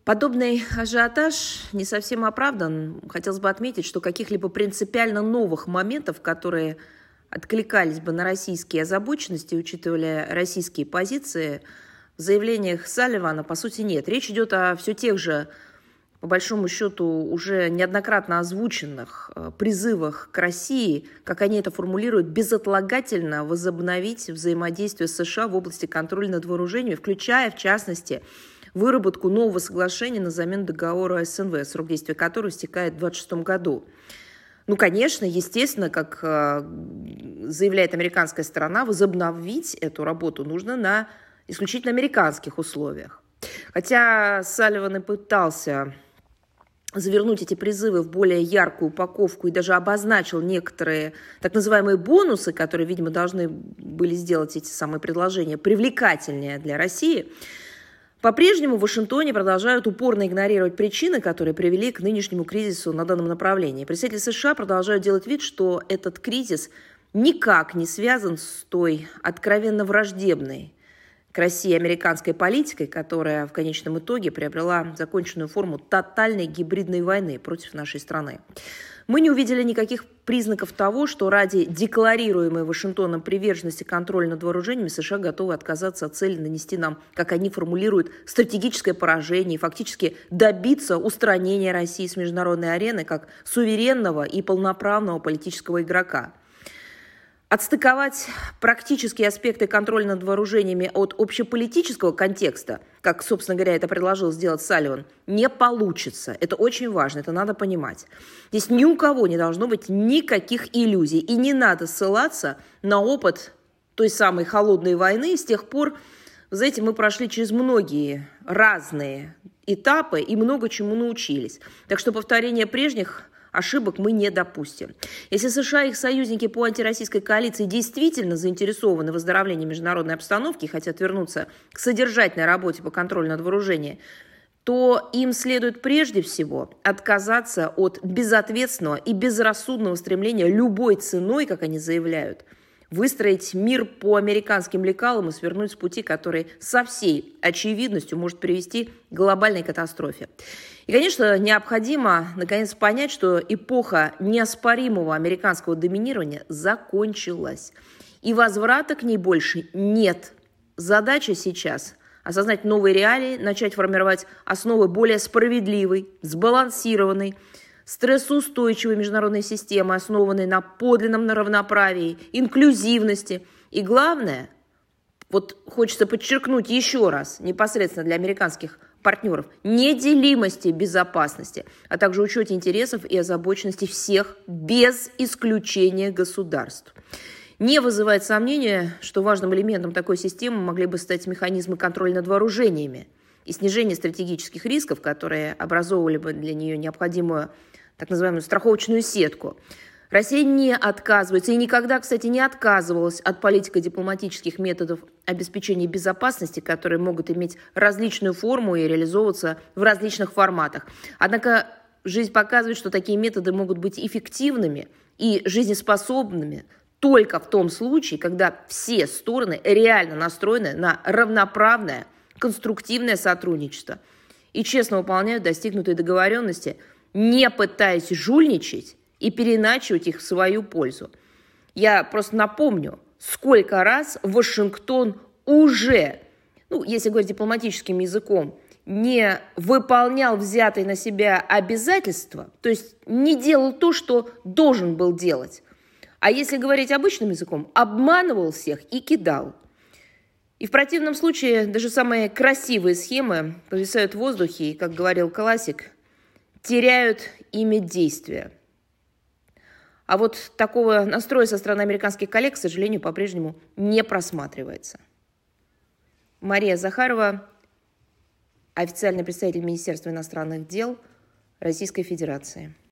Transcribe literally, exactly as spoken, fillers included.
Подобный ажиотаж не совсем оправдан. Хотелось бы отметить, что каких-либо принципиально новых моментов, которые откликались бы на российские озабоченности, учитывая российские позиции, в заявлениях Салливана, по сути, нет. Речь идет о все тех же, по большому счету, уже неоднократно озвученных призывах к России, как они это формулируют, безотлагательно возобновить взаимодействие с США в области контроля над вооружениями, включая, в частности, выработку нового соглашения на замену договора СНВ, срок действия которого истекает в две тысячи двадцать шестом году. Ну, конечно, естественно, как заявляет американская сторона, возобновить эту работу нужно на исключительно американских условиях. Хотя Салливан и пытался завернуть эти призывы в более яркую упаковку и даже обозначил некоторые так называемые бонусы, которые, видимо, должны были сделать эти самые предложения привлекательнее для России, по-прежнему в Вашингтоне продолжают упорно игнорировать причины, которые привели к нынешнему кризису на данном направлении. Представители США продолжают делать вид, что этот кризис никак не связан с той откровенно враждебной к России американской политикой, которая в конечном итоге приобрела законченную форму тотальной гибридной войны против нашей страны. Мы не увидели никаких признаков того, что ради декларируемой Вашингтоном приверженности контроля над вооружениями США готовы отказаться от цели нанести нам, как они формулируют, стратегическое поражение и фактически добиться устранения России с международной арены как суверенного и полноправного политического игрока. Отстыковать практические аспекты контроля над вооружениями от общеполитического контекста, как, собственно говоря, это предложил сделать Салливан, не получится. Это очень важно, это надо понимать. Здесь ни у кого не должно быть никаких иллюзий. И не надо ссылаться на опыт той самой холодной войны. С тех пор, вы знаете, мы прошли через многие разные этапы и много чему научились. Так что повторение прежних ошибок мы не допустим. Если США и их союзники по антироссийской коалиции действительно заинтересованы в выздоровлении международной обстановки и хотят вернуться к содержательной работе по контролю над вооружением, то им следует прежде всего отказаться от безответственного и безрассудного стремления любой ценой, как они заявляют, выстроить мир по американским лекалам и свернуть с пути, который со всей очевидностью может привести к глобальной катастрофе. И, конечно, необходимо, наконец, понять, что эпоха неоспоримого американского доминирования закончилась. И возврата к ней больше нет. Задача сейчас – осознать новые реалии, начать формировать основы более справедливой, сбалансированной, стрессоустойчивой международной системы, основанной на подлинном равноправии, инклюзивности. И главное, вот хочется подчеркнуть еще раз, непосредственно для американских партнеров, неделимости безопасности, а также учете интересов и озабоченностей всех без исключения государств. Не вызывает сомнения, что важным элементом такой системы могли бы стать механизмы контроля над вооружениями и снижение стратегических рисков, которые образовывали бы для нее необходимую так называемую страховочную сетку. Россия не отказывается и никогда, кстати, не отказывалась от политико-дипломатических методов обеспечения безопасности, которые могут иметь различную форму и реализовываться в различных форматах. Однако жизнь показывает, что такие методы могут быть эффективными и жизнеспособными только в том случае, когда все стороны реально настроены на равноправное, конструктивное сотрудничество и честно выполняют достигнутые договоренности, не пытаясь жульничать и переначивать их в свою пользу. Я просто напомню, сколько раз Вашингтон уже, ну, если говорить дипломатическим языком, не выполнял взятые на себя обязательства, то есть не делал то, что должен был делать. А если говорить обычным языком, обманывал всех и кидал. И в противном случае даже самые красивые схемы повисают в воздухе и, как говорил классик, теряют имя действия. А вот такого настроя со стороны американских коллег, к сожалению, по-прежнему не просматривается. Мария Захарова, официальный представитель Министерства иностранных дел Российской Федерации.